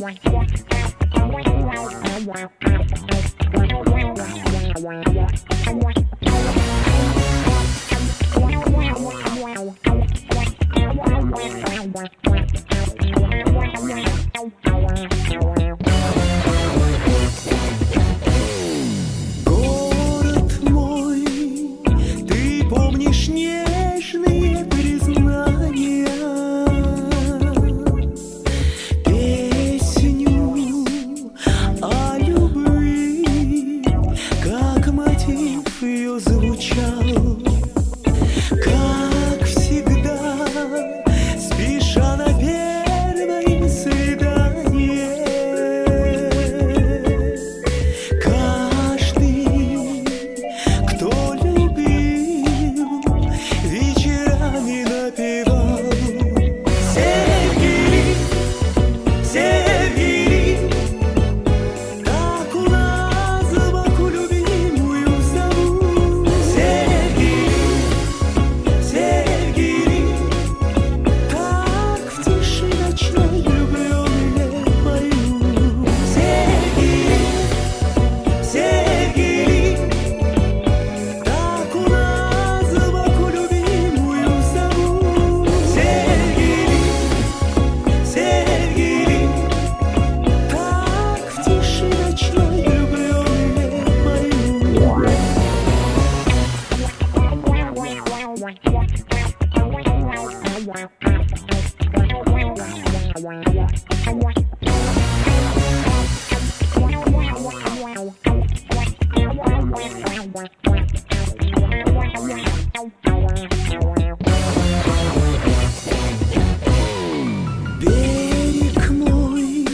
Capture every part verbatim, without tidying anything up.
Берег мой,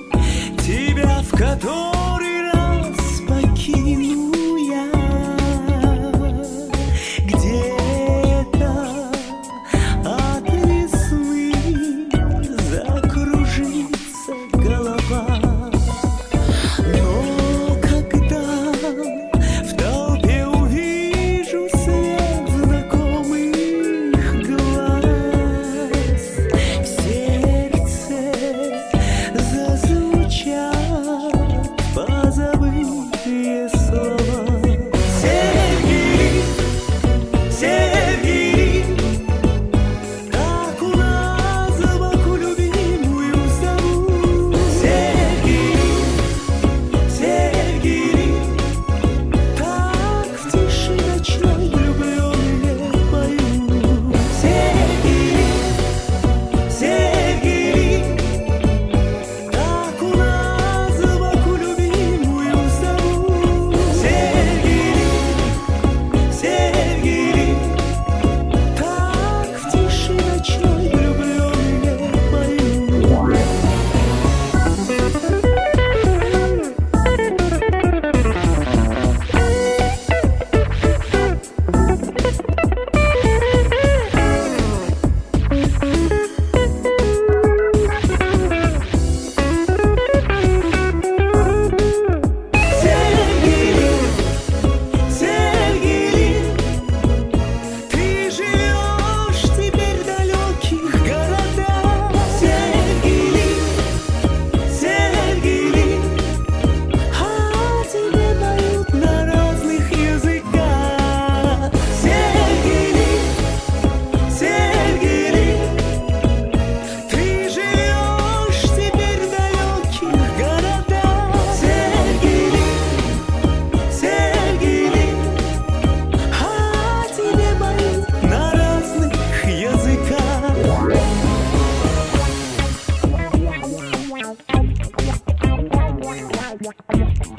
тебя в который раз покину я, где-то от весны закружится голова. Но когда в толпе увижу свет знакомых глаз, в сердце зазвучат позабытые слова. Сергей, Сергей, как у нас в боку любимую зовут. Сергей, Сергей, так в тиши ночной влюбленные поют. Сергей, Сергей, так у нас в боку любимую зовут. Сергей, Сергей, так в тиши ночной влюбленные поют. Сергей, Сергей, ты живешь теперь в далеких городах. Сергей, Сергей, а тебе поют на разных языках. Сергей, Сергей, ты живешь теперь в далеких городах. Сергей, Сергей, а тебе поют на разных языках.